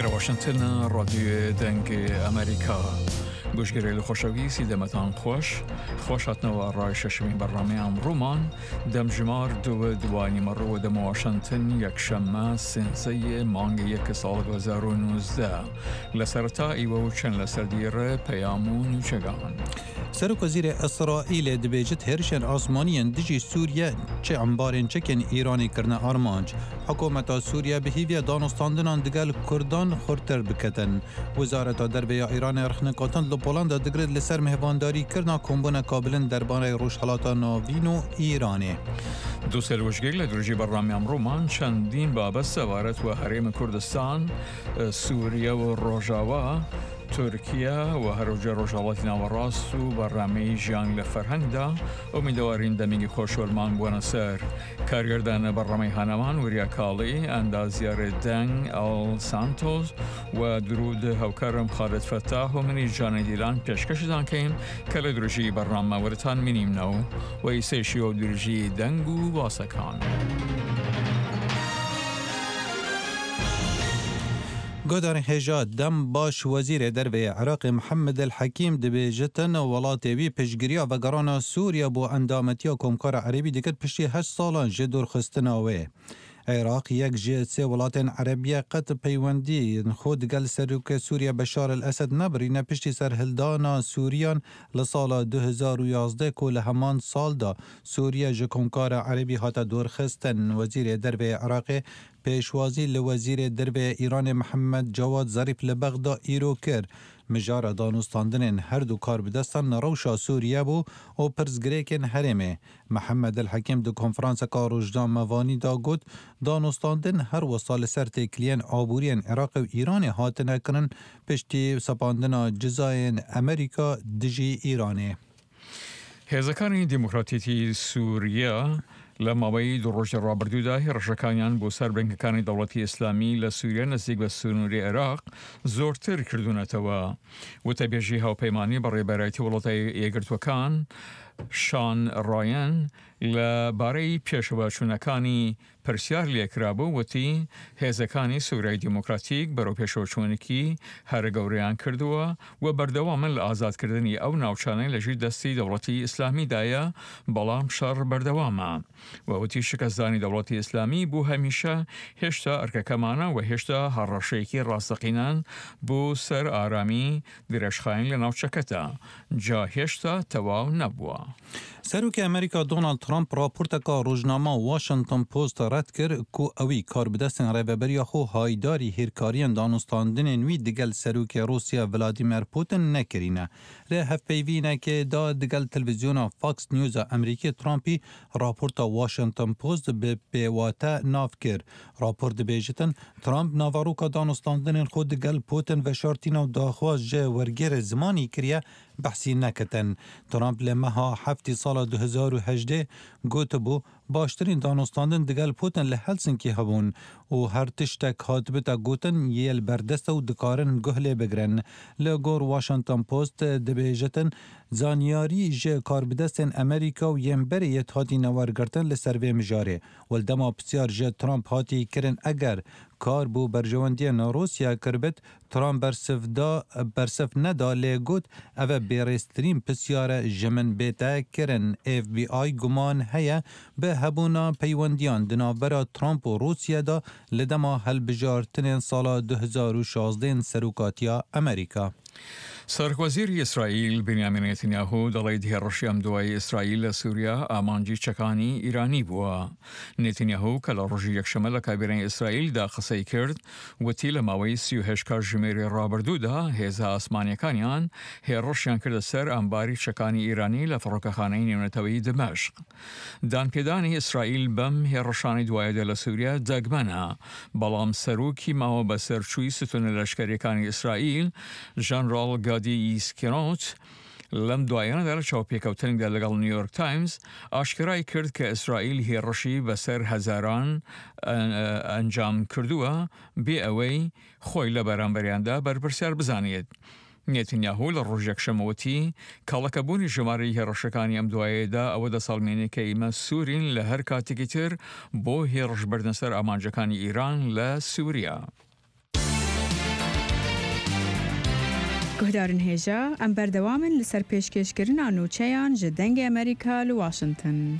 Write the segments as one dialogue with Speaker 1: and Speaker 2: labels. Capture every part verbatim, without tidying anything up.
Speaker 1: إلى واشنطن راديو دنگ أمريكا گوشگیری لخوشاوی سیدمتان خوش خوش هاتنوا رای ششمین برنامه ام رومان دمجمار دو دوانی مرو دم واشنطن یک شمه سنزی مانگ یک سال گذار و نوزده لسرتا ایوه و چند لسردیر پیامون چگان
Speaker 2: سرک وزیر اسرائیل دبیجت هرشن آسمانی دجی سوریه چه انبارین چکن ایرانی کرنه آرمانج حکومت سوریه به هیوی دانستاندنان دگل کردان خورتر بکتن وزارت دربیا ایران ارخنکاتن لپولند دگرد لسر مهوانداری کرنا کمبون کابلن درباره روشحالاتا ناوین و ایرانی
Speaker 1: دو سلوشگیل لدرجی برنامه ام رومان چندین باب سوارت و حریم کردستان سوریه و روژاوا ترکیه و هروجه روشالات نوراس و برنامه جان لفرهنگ دا امیدوارین دمیگی خوشولمان بوانسر کارگردان برنامه هنمان وریا کالی اندازیار دنگ آل سانتوز و درود هوکرم خالد فتاح و منی جان دیلان پیشکش دان کهیم که لدرجی برنامه ورتان منیم نو و ایسیشی و درجی دنگو واسکان
Speaker 2: گودار هجا دم باش وزیر دربی عراق محمد الحکیم دبیجتن ولاتی وی پشگیریا و گران سوریا بو اندامتیا کمکار عربی دکت پشتی هشت سالان جدور خستناوه عراق یک جه سه ولات عربیه قط پیوندی خود گل سروک سوریا بشار الاسد نبری نپشتی سر هلدانا سوریان لسال دو هزار و یازده کل همان سال دا سوریا جکمکار عربی هاتا دور خستن وزیر دربی عراق پیشوازی لوزیر دربی ایران محمد جواد ظریف لبغدا ایرو کر مجار دانستاندن هر دو کار بدستان نروشا سوریه بو او پرزگریکن هرمه محمد الحکیم دو کنفرانس کار وجدان موانی دا گود دانستاندن هر وصال سر تکلین آبورین عراق و ایران هاتنه کنن پشتی سپاندن جزاین امریکا دجی ایرانه
Speaker 1: هزکانی دموکراتیتی سوریه لما بای دو روز رابردو ده رشکانیان بو سر بنکانی دولتی اسلامی لسوریه نزدیک به سنوری عراق زورتر کردونتوا و تبیجی ها پیمانی برای برایتی ولاتای یگرتوکان شان رایان لبارەی پێشەوەچوونەکانی پرسیار لێکرابوو وتی هێزەکانی سوورای دیموکراتیک بەرەو پێشەوەچوونێکی هەرە گەورەیان کردووە و بەردەوامن لە ئازادکردنی ئەو ناوچانەی لەژێر دەستی دەوڵەتی ئیسلامیدایە بەڵام شەڕ بەردەوامە و وتی شکستدانی دەوڵەتی ئیسلامی بوو هەمیشە هێشتا ئەرکەکەمانە و هێشتا هەڕەشەیەکی ڕاستەقینان بۆ سەر ئارامی درێژخایین لە ناوچەکەتە جا هێشتا تەواو نەبووە.
Speaker 2: سروک امریکا دونالد ترامپ راپورتکا روزنامه واشنطن پوست رد کرد کو اوی کار بدستن ریبریا خو هایداری هیرکاریان دانستاندن وی دگل سروک روسیا ولادیمیر پوتین نکرینه ره هفپیوینه که دا دگل تلویزیون فاکس نیوز امریکی ترامپی راپورت واشنطن پوست به پیواته ناف کرد راپورت بیجتن ترامپ ناواروکا دانستاندن خود دگل پوتین و شارتین و داخواز جه ورگر زمانی کریه بحثی نکتن ترامپ لمها هفتی سال دو هزار و هجده گوت بو باشترین دانستاندن دگل پوتن لحلسنکی هبون و هر تشتک هاتبتا گوتن یل بردست و دکارن گهله بگرن لگور واشنطن پوست دبیجتن زانیاری جه کار بدستن امریکا و ینبری یت هاتی نوارگرتن لسروی مجاره ولدما بسیار جه ترامپ هاتی کرن اگر کار بو برجواندی روسیا کربت ترامپ برسف دا برسف ندا لگوت او بیرسترین پسیار جمن بیتا کرن اف بی آی گمان هیا به هبونا پیوندیان دنابرا ترامپ و روسیا دا لدما هل بجارتن سال دو هزار و شازده سروکاتیا امریکا.
Speaker 1: سرکوزیر اسرائیل بنیامین نتانیاهو دڵی هێڕەشی ئەم دوای ئیسرائیل لە سووریا ئامانجی چەکانی ئیرانی بووە. نتانیاهو کە لە ڕۆژی یەکشەمە لە کابینەی ئیسرائیلدا قسەی کرد وتی لە ماوەی سی و هەشت کات ژمێری ڕابردوودا هێزە ئاسمانیەکانیان هێڕەشیان کردە سەر ئەمباری چەکانی ئیرانی لە فڕۆکەخانەی نێونەتەوەی دمەشق. دانپێدانی ئیسرائیل بەم هێڕەشانی دوایەدا لە سووریا دەگمەنە بەڵام سەرۆکی ماوە بە سەرچووی ستونە لەشکریەکانی ئیسرائیل ژەنڕاڵ گادی ئیسکرۆت لەم دوایانەدا لە چاوپێکەوتنێکدا لەگەڵ نیویۆرک تایمز ئاشکرای کرد کە ئیسرائیل هێڕەشی بەسەر هەزاران ئەنجام کردووە بێ ئەوەی خۆی لە بەرامبەریاندا بەرپرسیار بزانێت. نتانیاهو لە ڕۆژێکشەمەوەتی کاڵەکەبوونی ژمارەی هێڕەشەکانی ئەم دوایەدا ئەوە دەسەڵمێنێت کە ئێمە سوورین لە هەر کاتێکی تر بۆ هێڕەش بردنەسەر ئامانجەکانی ئیران لە سووریا.
Speaker 3: گهدارن هیجا ام بردوامن لسر پیشکشکرین نوچهان جدنگ امریکا لواشنطن.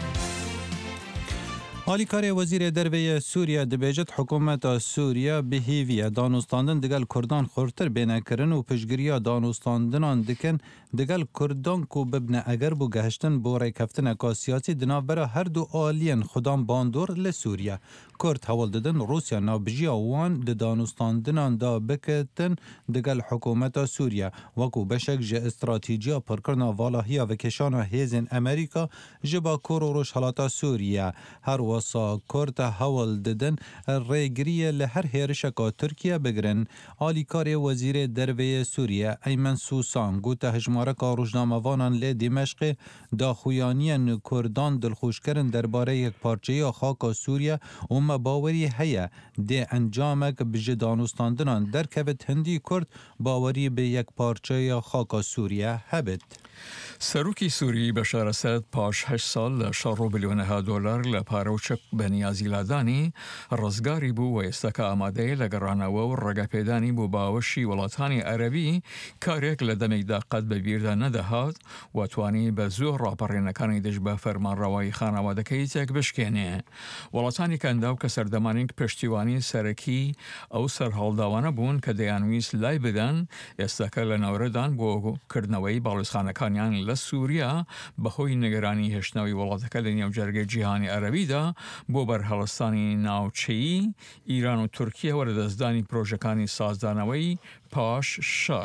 Speaker 2: آلیکار وزیر دروی سوریه دبیجت حکومت سوریه به هیوی دانستاندن دگل کردان خورتر بینه کرن و پشگیری دانستاندنان دکن دگل کردان کو ببنه اگر بو گهشتن بو ریکفتن اکا سیاسی دنا برا هر دو آلین خودان باندور لسوریه. کرد حوال دادن روسیا نابجی وان د دانستاندنان دا بکتن دگل حکومت سوریه وکو بشک جه استراتیجیا پرکرنا والاهیا و کشانا هیزن امریکا جبا کور و روش حالاتا سوریه. هر واسا کرد حوال دادن ریگریه لهر هیرشکا ترکیه بگرن. آلیکار وزیر دروی سوریه ایمن سوسان گوته هجمارکا روشناموانان لی دمشق دا خویانین کردان دلخوش کرن درباره یک پارچه خاک سوریه و باوری هیا ده انجامک بجه دانستاندنان در کبت هندی کرد باوری به یک پارچه خاک سوریه هبت.
Speaker 1: سروکی سوری بشار اسد پاش هشت سال لشارو بیلیونها دلار لپاروچک بنیازی لادانی رزگاری بو و استکا آماده لگرانو و رگا پیدانی بو باوشی ولاتانی عربی کاریک لدمک دا قد ببیرده ندهاد و توانی بزور راپرینکانی دجبه فرمان روای خانواده که ایتک بشکنه. ولاتانی کنداو که سردمانینک پشتیوانی سرکی او سرحالداوانه بون که دیانویس لای بدن استکا لنوردان بو کردنوی بالوسخانکانیان لسوریا بهوی نگرانی هشنوی ولاتک لنیو جرگ جهانی عربی دا بو بر هلستانی ناوچهی ایران و ترکیه ورد ازدانی پروژکانی سازدانوی پاش شر.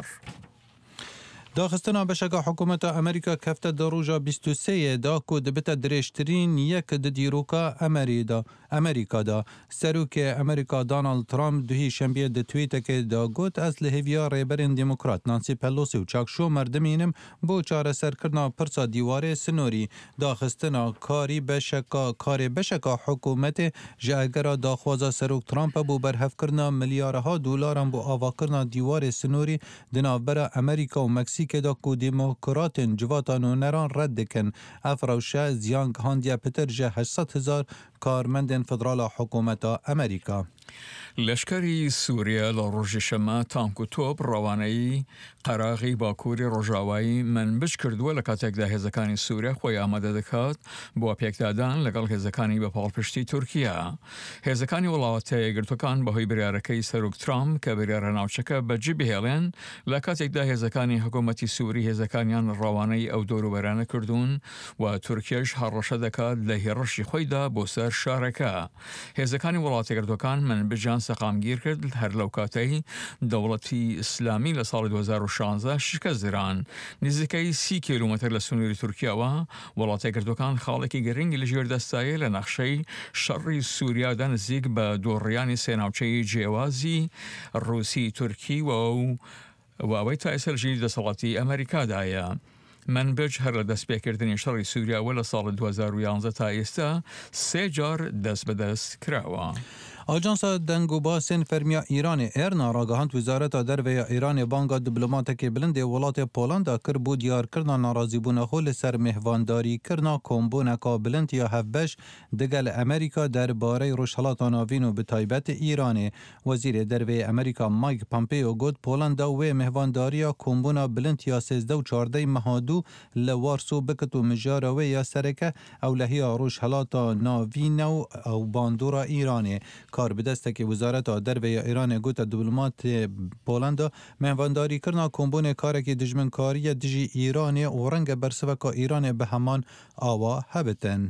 Speaker 2: داخستنا بشکا حکومت امریکا کفته در روژا بیست و سه دا که دبتا درشترین یک دیروکا امریکا امریکا دا. سروک امریکا دانالد ترامپ دوهی شنبه ده توییت که دا گوت از لحویا ریبرین دموکرات نانسی پلوسی و چاکشو مردمینم بو چاره سر کرنا پرسا دیواره سنوری. داخستنا کاری بشکا کاری بشکا حکومت جاگرا داخوازا سروک ترامپ بو برهف کرنا ملیارها دلارم بو آوا کرنا دیواره سنوری دنابرا امریکا و مکسیک که دا کو دیموکراتن جواتان و نران رد کن. افروشه زیانگ هاندیا پتر جه هشتصد هزار کارمندن فدرال حکومت امریکا.
Speaker 1: لشکری سوریه لروج شما تانک و توپ روانهی قراغی باکوری روجاوایی منبج کردو لکاتک ده هزکانی سوریه خوی آمده دکات با پیک دادن لگل هزکانی به پالپشتی ترکیه. هزکانی ولایت گرتوکان با هی بریارکی سروک ترامپ که بریار ناوچکه بجی بهلن لکاتک ده هزکانی حکومتی سوری هزکانیان روانهی او دورو برانه کردون و ترکیهش هرشه دکات لهرشی خوی دا بسر شارکه. هزکانی ولایت گرتوکان منبجان سقامگیر کرد هر لوکاتی دولتی اسلامی لسال دو هزار و شانزده شکست دران. نزدیکی سی کیلومتر لسنوری ترکیه و ولایت گردوکان خالقی گرینگ لجیر دستایی لنقشه شر سوریا دا نزدیک به دوریان سیناوچه جوازی روسی ترکی و و اوی تایسل جدید دستالاتی امریکا دایا. منبج هر دست بکردن شر سوریا ولی سال دو هزار و یازده تا ایستا سه جار دست به دست کراوا.
Speaker 2: آژانس دنگوباسن فرمیا ایران ارنا راگهاند وزارت دروی ایران بانگا دیپلماتیک بلند ولات پولند کر بود دیار کرنا ناراضی بونه خو لسر مهوانداری کرنا کومبونه کا بلند یا هفبش دگل امریکا درباره روشالات ناوین و به تایبت ایران. وزیر دروی امریکا مایک پامپیو گفت پولند و مهوانداری کومبونه بلند یا سیزده و چهارده مهادو لوارسو بکتو مجاره یا سرکه اولهی روشالات ناوین و باندورا ایران. کار بدسته که وزارت دروی ایران گوت دیپلمات پولند مهوانداری کرنا کمبون کار که دجمن کاری دجی ایران و رنگ برسوکا ایران به همان آوا هبتن.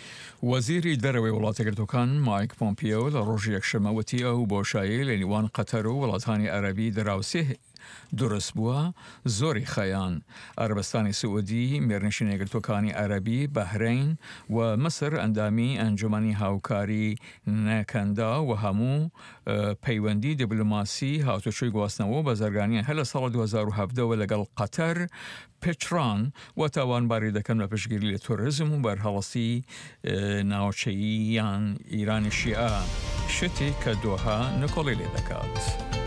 Speaker 1: وزیر دروی ولایت گرتوکان مایک پومپیو لروج یکشنبه وتی او باشایی لنیوان قطر و ولاتانی عربی دراوسه درست بوا زوری خیان. عربستان سعودی، مرنشین گرتوکانی عربی، بحرین و مصر اندامی انجمنی هاوکاری نکندا و همو پیوندی دیپلماسی هاتوچوی گواسنو بازرگانی هل سال دو هزار و هفده و لگل قطر پتران و توان باری دکن و پشگیری توریسم و برحالاتی ناوچهیان ایران شیعه شتی که دوها نکولی دکات.